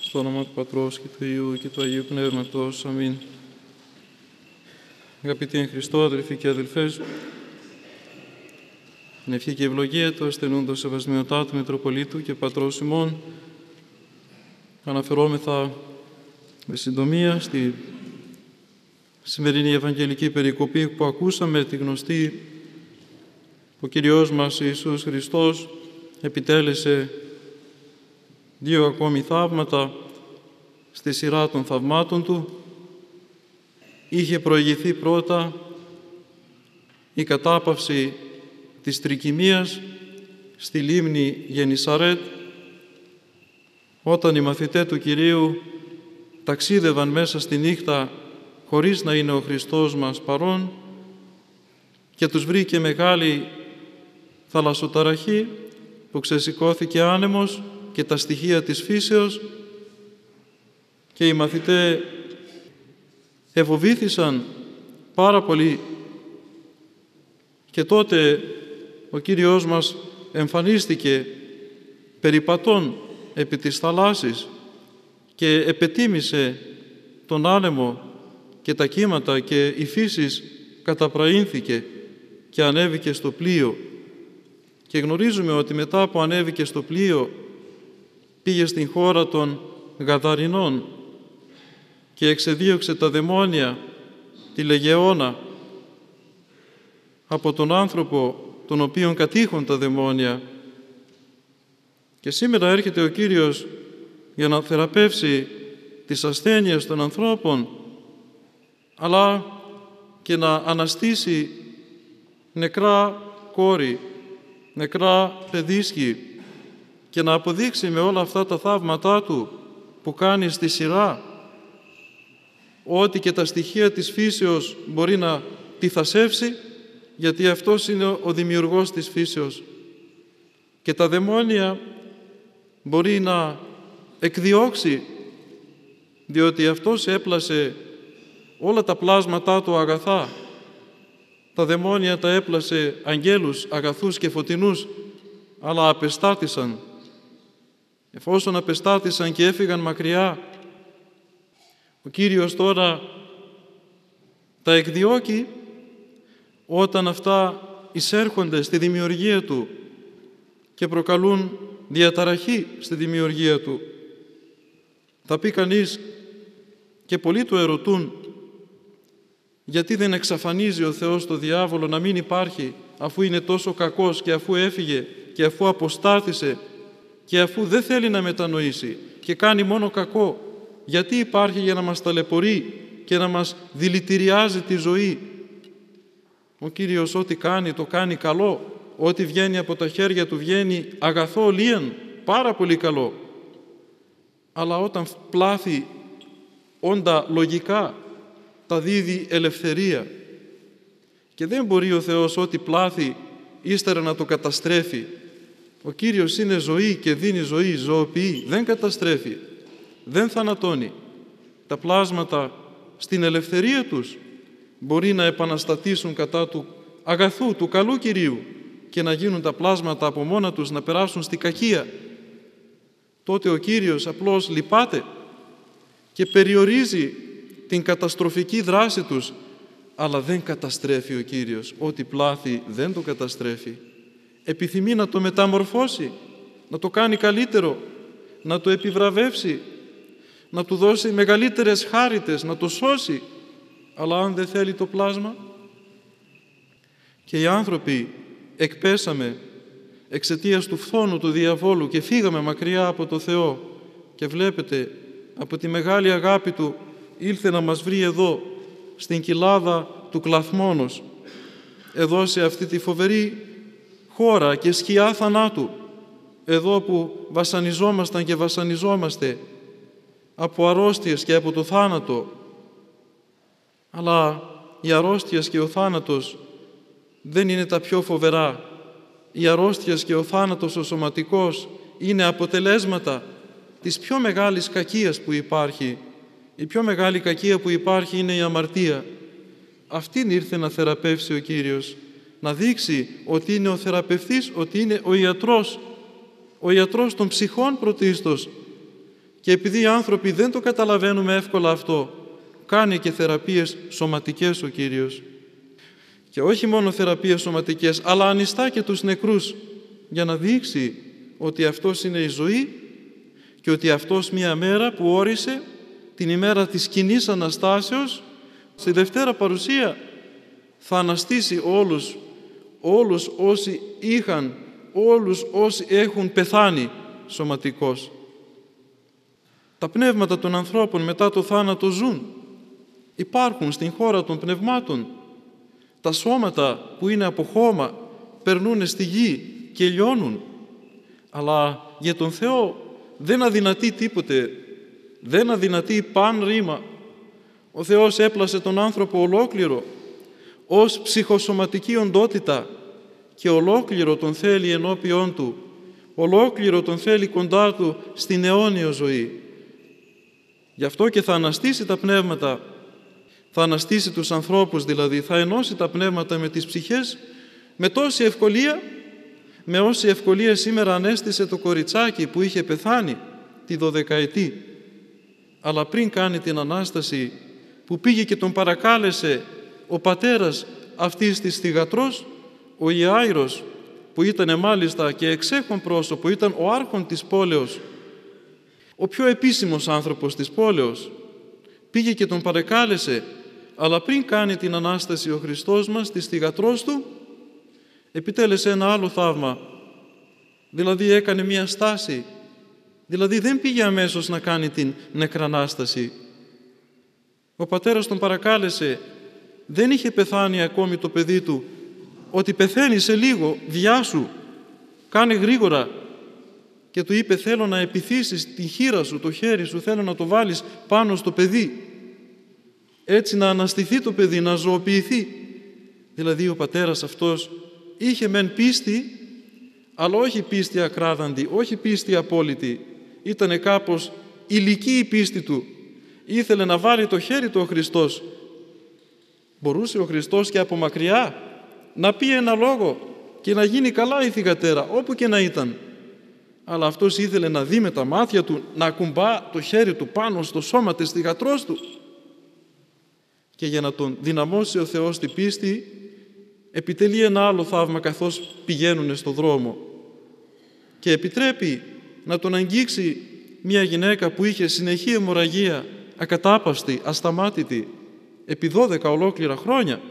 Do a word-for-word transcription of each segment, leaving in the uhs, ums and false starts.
Στο όνομα του Πατρός και του Υιού και του Αγίου Πνεύματος. Αμήν. Αγαπητοί εν Χριστώ, αδελφοί και αδελφές, την ευχή και ευλογία του ασθενούντος Σεβασμιωτάτου Μητροπολίτου και Πατρός ημών, αναφερόμεθα με συντομία στη σημερινή Ευαγγελική περικοπή που ακούσαμε, τη γνωστή, ο Κυριός μας Ιησούς Χριστός επιτέλεσε δύο ακόμη θαύματα στη σειρά των θαυμάτων Του. Είχε προηγηθεί πρώτα η κατάπαυση της τρικυμίας στη λίμνη Γενισαρέτ, όταν οι μαθητές του Κυρίου ταξίδευαν μέσα στη νύχτα χωρίς να είναι ο Χριστός μας παρόν και τους βρήκε μεγάλη θαλασσοταραχή που ξεσηκώθηκε άνεμος και τα στοιχεία της φύσεως και οι μαθητές εφοβήθησαν πάρα πολύ και τότε ο Κύριος μας εμφανίστηκε περιπατών επί της θαλάσσης και επετίμησε τον άνεμο και τα κύματα και η φύσης καταπραίνθηκε και ανέβηκε στο πλοίο. Και γνωρίζουμε ότι μετά που ανέβηκε στο πλοίο πήγε στην χώρα των Γαδαρινών και εξεδίωξε τα δαιμόνια, τη λεγεώνα, από τον άνθρωπο τον οποίον κατήχουν τα δαιμόνια. Και σήμερα έρχεται ο Κύριος για να θεραπεύσει τις ασθένειες των ανθρώπων, αλλά και να αναστήσει νεκρά κόρη, νεκρά παιδίσκη και να αποδείξει με όλα αυτά τα θαύματά Του που κάνει στη σειρά ότι και τα στοιχεία της φύσεως μπορεί να τυθασεύσει, γιατί Αυτός είναι ο δημιουργός της φύσεως, και τα δαιμόνια μπορεί να εκδιώξει, διότι Αυτός έπλασε όλα τα πλάσματά Του αγαθά. Τα δαιμόνια τα έπλασε αγγέλους αγαθούς και φωτεινούς, αλλά απεστάτησαν. Εφόσον απεστάτησαν και έφυγαν μακριά, ο Κύριος τώρα τα εκδιώκει όταν αυτά εισέρχονται στη δημιουργία Του και προκαλούν διαταραχή στη δημιουργία Του. Θα πει κανείς, και πολλοί Του ερωτούν, γιατί δεν εξαφανίζει ο Θεός το διάβολο, να μην υπάρχει, αφού είναι τόσο κακός και αφού έφυγε και αφού αποστάθησε και αφού δεν θέλει να μετανοήσει και κάνει μόνο κακό? Γιατί υπάρχει? Για να μας ταλαιπωρεί και να μας δηλητηριάζει τη ζωή. Ο Κύριος ό,τι κάνει, το κάνει καλό. Ό,τι βγαίνει από τα χέρια Του βγαίνει αγαθό λίαν, πάρα πολύ καλό. Αλλά όταν πλάθει όντα λογικά, τα δίδει ελευθερία. Και δεν μπορεί ο Θεός ό,τι πλάθει ύστερα να το καταστρέφει. Ο Κύριος είναι ζωή και δίνει ζωή, ζωοποιεί, δεν καταστρέφει, δεν θανατώνει. Τα πλάσματα στην ελευθερία τους μπορεί να επαναστατήσουν κατά του αγαθού, του καλού Κυρίου και να γίνουν τα πλάσματα από μόνα τους να περάσουν στη κακία. Τότε ο Κύριος απλώς λυπάται και περιορίζει την καταστροφική δράση τους, αλλά δεν καταστρέφει ο Κύριος. Ό,τι πλάθει δεν το καταστρέφει. Επιθυμεί να το μεταμορφώσει, να το κάνει καλύτερο, να το επιβραβεύσει, να του δώσει μεγαλύτερες χάριτες, να το σώσει. Αλλά αν δεν θέλει το πλάσμα, και οι άνθρωποι εκπέσαμε εξαιτίας του φθόνου του διαβόλου και φύγαμε μακριά από το Θεό, και βλέπετε από τη μεγάλη αγάπη Του ήλθε να μας βρει εδώ στην κοιλάδα του Κλαθμόνος, εδώ σε αυτή τη φοβερή χώρα και σκιά θανάτου, εδώ που βασανιζόμασταν και βασανιζόμαστε από αρρώστιες και από το θάνατο. Αλλά οι αρρώστιες και ο θάνατος δεν είναι τα πιο φοβερά. Οι αρρώστιες και ο θάνατος ο σωματικός είναι αποτελέσματα της πιο μεγάλης κακίας που υπάρχει. Η πιο μεγάλη κακία που υπάρχει είναι η αμαρτία. Αυτήν ήρθε να θεραπεύσει ο Κύριος, να δείξει ότι είναι ο θεραπευτής, ότι είναι ο ιατρός, ο ιατρός των ψυχών πρωτίστως, Και επειδή οι άνθρωποι δεν το καταλαβαίνουμε εύκολα αυτό, κάνει και θεραπείες σωματικές ο Κύριος. Και όχι μόνο θεραπείες σωματικές, αλλά ανιστά και τους νεκρούς, για να δείξει ότι αυτός είναι η ζωή και ότι αυτός μία μέρα που όρισε, την ημέρα της κοινής Αναστάσεως, στη Δευτέρα Παρουσία, θα αναστήσει όλους, όλους όσοι είχαν, όλους όσοι έχουν πεθάνει σωματικώς. Τα πνεύματα των ανθρώπων μετά το θάνατο ζουν. Υπάρχουν στην χώρα των πνευμάτων. Τα σώματα που είναι από χώμα περνούν στη γη και λιώνουν. Αλλά για τον Θεό δεν αδυνατεί τίποτε, δεν αδυνατεί παν ρήμα. Ο Θεός έπλασε τον άνθρωπο ολόκληρο ως ψυχοσωματική οντότητα και ολόκληρο τον θέλει ενώπιόν Του, ολόκληρο τον θέλει κοντά Του στην αιώνιο ζωή. Γι' αυτό και θα αναστήσει τα πνεύματα, θα αναστήσει τους ανθρώπους δηλαδή, θα ενώσει τα πνεύματα με τις ψυχές με τόση ευκολία, με όση ευκολία σήμερα ανέστησε το κοριτσάκι που είχε πεθάνει τη δωδεκαετή. Αλλά πριν κάνει την Ανάσταση, που πήγε και τον παρακάλεσε ο πατέρας αυτής της θυγατρός, ο Ιάηρος, που ήταν μάλιστα και εξέχον πρόσωπο, ήταν ο άρχον της πόλεως, ο πιο επίσημος άνθρωπος της πόλεως, πήγε και τον παρακάλεσε, αλλά πριν κάνει την Ανάσταση ο Χριστός μας της θυγατρός του, επιτέλεσε ένα άλλο θαύμα, δηλαδή έκανε μία στάση, δηλαδή δεν πήγε αμέσως να κάνει την νεκρανάσταση. Ο πατέρας τον παρακάλεσε, δεν είχε πεθάνει ακόμη το παιδί του, ότι πεθαίνει σε λίγο, βιάσου, κάνε γρήγορα. Και του είπε, θέλω να επιθύσεις τη χείρα σου, το χέρι σου, θέλω να το βάλεις πάνω στο παιδί. Έτσι να αναστηθεί το παιδί, να ζωοποιηθεί. Δηλαδή ο πατέρας αυτός είχε μεν πίστη, αλλά όχι πίστη ακράδαντη, όχι πίστη απόλυτη. Ήτανε κάπως ηλική η πίστη του. Ήθελε να βάλει το χέρι του ο Χριστός. Μπορούσε ο Χριστός και από μακριά να πει ένα λόγο και να γίνει καλά η θυγατέρα, όπου και να ήταν. Αλλά αυτός ήθελε να δει με τα μάτια του, να ακουμπά το χέρι του πάνω στο σώμα της θυγατρός του. Και για να τον δυναμώσει ο Θεός στην πίστη, επιτελεί ένα άλλο θαύμα καθώς πηγαίνουν στο δρόμο. Και επιτρέπει να τον αγγίξει μια γυναίκα που είχε συνεχή αιμορραγία, ακατάπαυστη, ασταμάτητη, επί δώδεκα ολόκληρα χρόνια.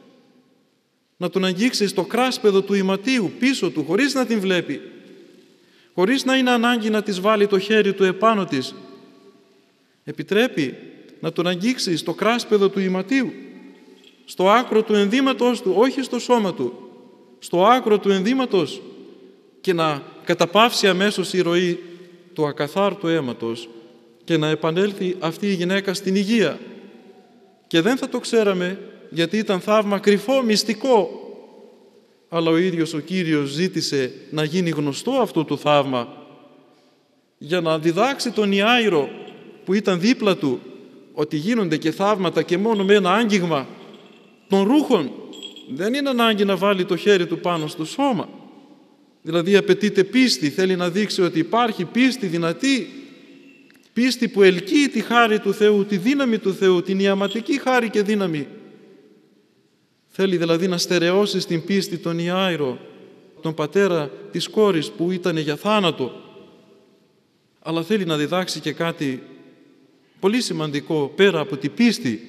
Να τον αγγίξει στο κράσπεδο του ηματίου, πίσω του, χωρίς να την βλέπει, χωρίς να είναι ανάγκη να της βάλει το χέρι του επάνω της. Επιτρέπει να τον αγγίξει στο κράσπεδο του ηματίου, στο άκρο του ενδύματος του, όχι στο σώμα του, στο άκρο του ενδύματος, και να καταπαύσει αμέσως η ροή του ακαθάρτου αίματος και να επανέλθει αυτή η γυναίκα στην υγεία. Και δεν θα το ξέραμε, γιατί ήταν θαύμα κρυφό, μυστικό, αλλά ο ίδιος ο Κύριος ζήτησε να γίνει γνωστό αυτό το θαύμα για να διδάξει τον Ιάηρο που ήταν δίπλα του ότι γίνονται και θαύματα και μόνο με ένα άγγιγμα των ρούχων. Δεν είναι ανάγκη να βάλει το χέρι του πάνω στο σώμα. Δηλαδή απαιτείται πίστη, θέλει να δείξει ότι υπάρχει πίστη δυνατή, πίστη που ελκύει τη χάρη του Θεού, τη δύναμη του Θεού, την ιαματική χάρη και δύναμη. Θέλει δηλαδή να στερεώσει στην πίστη τον Ιάηρο, τον πατέρα της κόρης που ήταν για θάνατο. Αλλά θέλει να διδάξει και κάτι πολύ σημαντικό πέρα από την πίστη.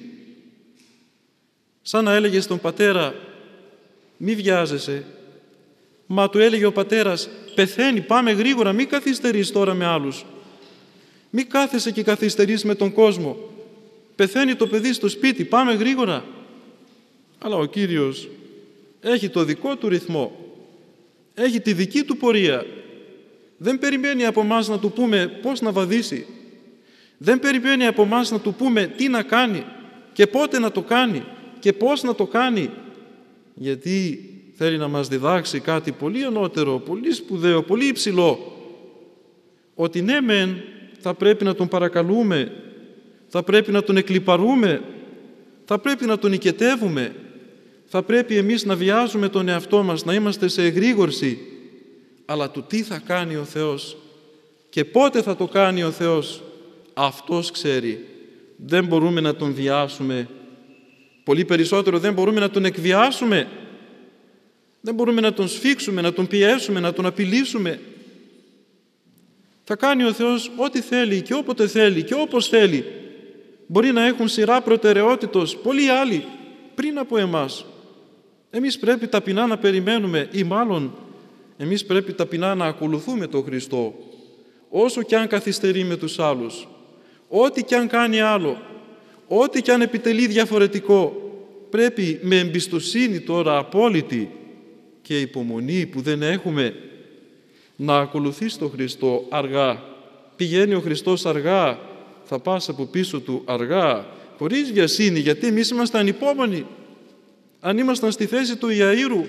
Σαν να έλεγε στον πατέρα, μη βιάζεσαι. Μα του έλεγε ο πατέρας, πεθαίνει, πάμε γρήγορα, μη καθυστερείς τώρα με άλλους. Μη κάθεσαι και καθυστερείς με τον κόσμο. Πεθαίνει το παιδί στο σπίτι, πάμε γρήγορα. Αλλά ο Κύριος έχει το δικό του ρυθμό, έχει τη δική του πορεία. Δεν περιμένει από εμάς να του πούμε πώς να βαδίσει. Δεν περιμένει από εμάς να του πούμε τι να κάνει και πότε να το κάνει και πώς να το κάνει. Γιατί θέλει να μας διδάξει κάτι πολύ ανώτερο, πολύ σπουδαίο, πολύ υψηλό. Ότι ναι μεν θα πρέπει να τον παρακαλούμε, θα πρέπει να τον εκλιπαρούμε, θα πρέπει να τον οικετεύουμε, θα πρέπει εμείς να βιάζουμε τον εαυτό μας, να είμαστε σε εγρήγορση, αλλά του τι θα κάνει ο Θεός και πότε θα το κάνει ο Θεός, Αυτός ξέρει. Δεν μπορούμε να τον βιάσουμε. Πολύ περισσότερο δεν μπορούμε να τον εκβιάσουμε. Δεν μπορούμε να τον σφίξουμε, να τον πιέσουμε, να τον απειλήσουμε. Θα κάνει ο Θεός ό,τι θέλει και όποτε θέλει και όπως θέλει. Μπορεί να έχουν σειρά προτεραιότητος πολλοί άλλοι πριν από εμάς. Εμείς πρέπει ταπεινά να περιμένουμε, ή μάλλον εμείς πρέπει ταπεινά να ακολουθούμε τον Χριστό, όσο κι αν καθυστερεί με τους άλλους, ό,τι κι αν κάνει άλλο, ό,τι κι αν επιτελεί διαφορετικό. Πρέπει με εμπιστοσύνη τώρα απόλυτη και υπομονή που δεν έχουμε να ακολουθείς τον Χριστό αργά. Πηγαίνει ο Χριστός αργά, θα πας από πίσω του αργά, χωρίς βιασύνη, γιατί εμείς είμαστε ανυπόμονοι. Αν ήμασταν στη θέση του Ιαΐρου,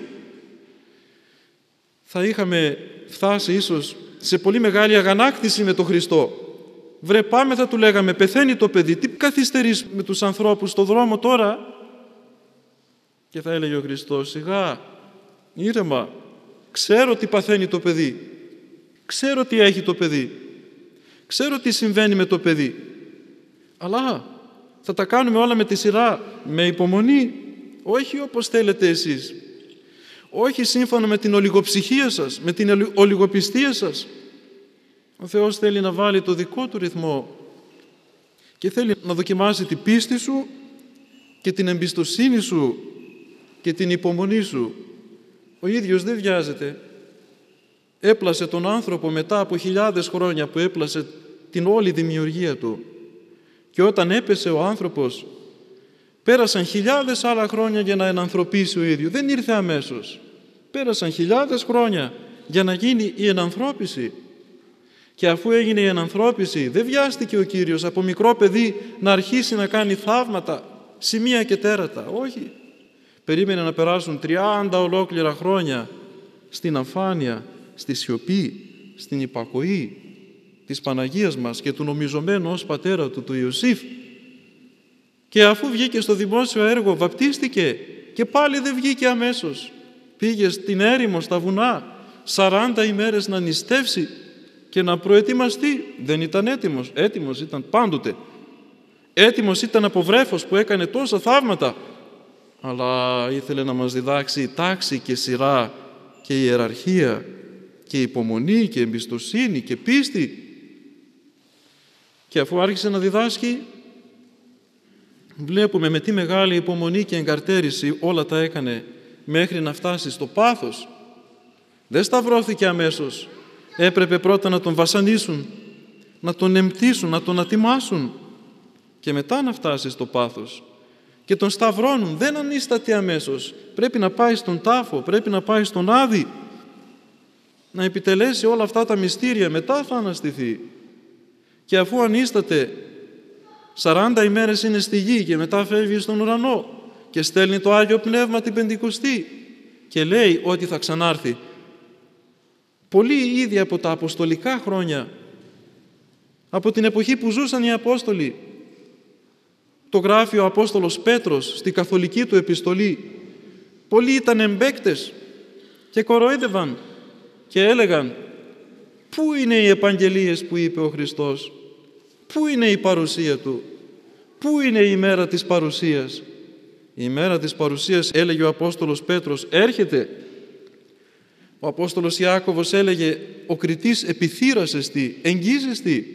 θα είχαμε φτάσει ίσως σε πολύ μεγάλη αγανάκτηση με τον Χριστό. Βρε πάμε, θα του λέγαμε, πεθαίνει το παιδί, τι καθυστερείς με τους ανθρώπους στο δρόμο τώρα? Και θα έλεγε ο Χριστός, σιγά, ήρεμα, ξέρω τι παθαίνει το παιδί, ξέρω τι έχει το παιδί, ξέρω τι συμβαίνει με το παιδί, αλλά θα τα κάνουμε όλα με τη σειρά, με υπομονή, όχι όπως θέλετε εσείς, όχι σύμφωνα με την ολιγοψυχία σας, με την ολιγοπιστία σας. Ο Θεός θέλει να βάλει το δικό του ρυθμό και θέλει να δοκιμάσει την πίστη σου και την εμπιστοσύνη σου και την υπομονή σου. Ο ίδιος δεν βιάζεται. Έπλασε τον άνθρωπο μετά από χιλιάδες χρόνια που έπλασε την όλη δημιουργία του. Και όταν έπεσε ο άνθρωπος, πέρασαν χιλιάδες άλλα χρόνια για να ενανθρωπίσει ο ίδιος. Δεν ήρθε αμέσως. Πέρασαν χιλιάδες χρόνια για να γίνει η ενανθρώπιση. Και αφού έγινε η ενανθρώπιση, δεν βιάστηκε ο Κύριος από μικρό παιδί να αρχίσει να κάνει θαύματα, σημεία και τέρατα. Όχι. Περίμενε να περάσουν τριάντα ολόκληρα χρόνια στην αφάνεια, στη σιωπή, στην υπακοή της Παναγίας μας και του νομιζομένου ως πατέρα του, του Ιωσήφ. Και αφού βγήκε στο δημόσιο έργο, βαπτίστηκε και πάλι δεν βγήκε αμέσως. Πήγε στην έρημο, στα βουνά, σαράντα ημέρες να νηστεύσει και να προετοιμαστεί. Δεν ήταν έτοιμος. Έτοιμος ήταν πάντοτε. Έτοιμος ήταν από βρέφος που έκανε τόσα θαύματα. Αλλά ήθελε να μας διδάξει τάξη και σειρά και ιεραρχία και υπομονή και εμπιστοσύνη και πίστη. Και αφού άρχισε να διδάσκει, βλέπουμε με τι μεγάλη υπομονή και εγκαρτέρηση όλα τα έκανε μέχρι να φτάσει στο πάθος. Δεν σταυρώθηκε αμέσως. Έπρεπε πρώτα να τον βασανίσουν, να τον εμπτήσουν, να τον ατιμάσουν και μετά να φτάσει στο πάθος. Και τον σταυρώνουν, δεν ανίσταται αμέσως. Πρέπει να πάει στον τάφο, πρέπει να πάει στον Άδη, να επιτελέσει όλα αυτά τα μυστήρια, μετά θα αναστηθεί. Και αφού ανίσταται, σαράντα ημέρες είναι στη γη και μετά φεύγει στον ουρανό και στέλνει το Άγιο Πνεύμα την Πεντηκοστή και λέει ότι θα ξανάρθει. Πολλοί ήδη από τα αποστολικά χρόνια, από την εποχή που ζούσαν οι Απόστολοι, το γράφει ο Απόστολος Πέτρος στη καθολική του επιστολή, πολλοί ήταν εμπαίκτες και κοροϊδεύαν και έλεγαν, πού είναι οι επαγγελίες που είπε ο Χριστός, πού είναι η παρουσία Του, πού είναι η ημέρα της παρουσίας? Η ημέρα της παρουσίας, έλεγε ο Απόστολος Πέτρος, έρχεται. Ο Απόστολος Ιάκωβος έλεγε, ο κριτής επιθύρασεστη, εγγίζεστη.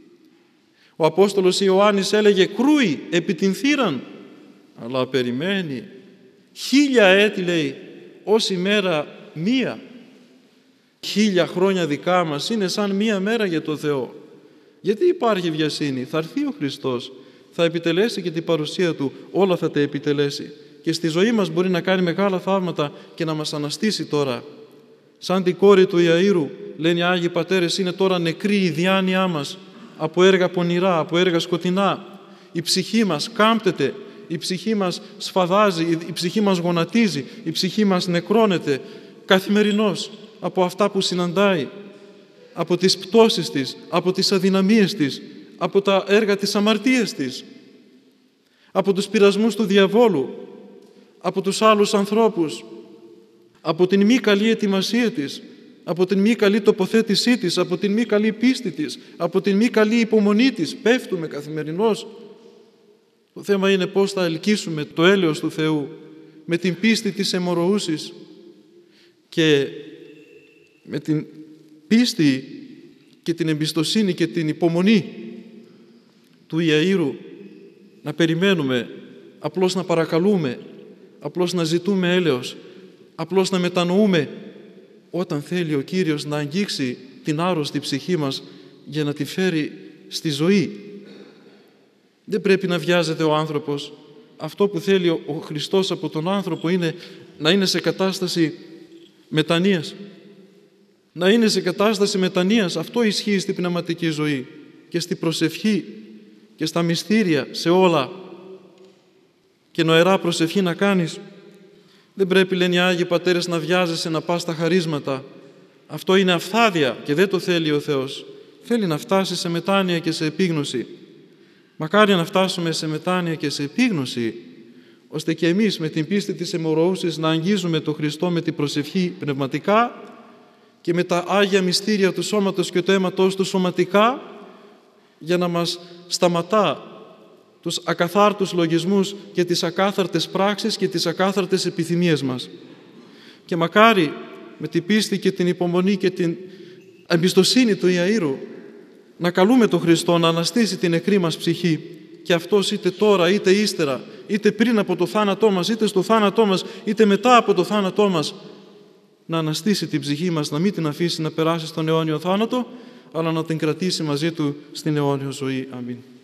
Ο Απόστολος Ιωάννης έλεγε, κρούει επί την θύραν. Αλλά περιμένει. Χίλια έτη, λέει, ως ημέρα μία. Χίλια χρόνια δικά μας είναι σαν μία μέρα για το Θεό. Γιατί υπάρχει βιασύνη? Θα έρθει ο Χριστός, θα επιτελέσει και την παρουσία Του, όλα θα τα επιτελέσει. Και στη ζωή μας μπορεί να κάνει μεγάλα θαύματα και να μας αναστήσει τώρα. Σαν την κόρη του Ιαΐρου, λένε οι Άγιοι Πατέρες, είναι τώρα νεκρή η διάνοιά μας από έργα πονηρά, από έργα σκοτεινά. Η ψυχή μας κάμπτεται, η ψυχή μας σφαδάζει, η ψυχή μας γονατίζει, η ψυχή μας νεκρώνεται καθημερινώς από αυτά που συναντάει, από τις πτώσεις της, από τις αδυναμίες της, από τα έργα της αμαρτίας της, από τους πειρασμούς του διαβόλου, από τους άλλους ανθρώπους, από την μη καλή ετοιμασία της, από την μη καλή τοποθέτησή της, από την μη καλή πίστη της, από την μη καλή υπομονή της. Πέφτουμε καθημερινώς. Το θέμα είναι πώς θα ελκύσουμε το έλεος του Θεού με την πίστη της αιμορροούσης και με την πίστη και την εμπιστοσύνη και την υπομονή του Ιαΐρου, να περιμένουμε, απλώς να παρακαλούμε, απλώς να ζητούμε έλεος, απλώς να μετανοούμε όταν θέλει ο Κύριος να αγγίξει την άρρωστη ψυχή μας για να τη φέρει στη ζωή. Δεν πρέπει να βιάζεται ο άνθρωπος. Αυτό που θέλει ο Χριστός από τον άνθρωπο είναι να είναι σε κατάσταση μετανοίας. Να είναι σε κατάσταση μετανοίας. Αυτό ισχύει στην πνευματική ζωή και στη προσευχή και στα μυστήρια, σε όλα. Και νοερά προσευχή να κάνεις. Δεν πρέπει, λένε οι Άγιοι Πατέρες, να βιάζεσαι να πας στα χαρίσματα. Αυτό είναι αυθάδεια και δεν το θέλει ο Θεός. Θέλει να φτάσει σε μετάνοια και σε επίγνωση. Μακάρι να φτάσουμε σε μετάνοια και σε επίγνωση, ώστε και εμείς με την πίστη της αιμορροούσης να αγγίζουμε τον Χριστό με την προσευχή πνευματικά και με τα Άγια μυστήρια του σώματος και του αίματος του σωματικά, για να μας σταματά τους ακαθάρτους λογισμούς και τις ακάθαρτες πράξεις και τις ακάθαρτες επιθυμίες μας. Και μακάρι με την πίστη και την υπομονή και την εμπιστοσύνη του Ιαΐρου να καλούμε τον Χριστό να αναστήσει την νεκρή μας ψυχή, και αυτός είτε τώρα είτε ύστερα, είτε πριν από το θάνατό μας, είτε στο θάνατό μας, είτε μετά από το θάνατό μας, να αναστήσει την ψυχή μας, να μην την αφήσει να περάσει στον αιώνιο θάνατο, αλλά να την κρατήσει μαζί Του στην αιώνιο ζωή. Αμήν.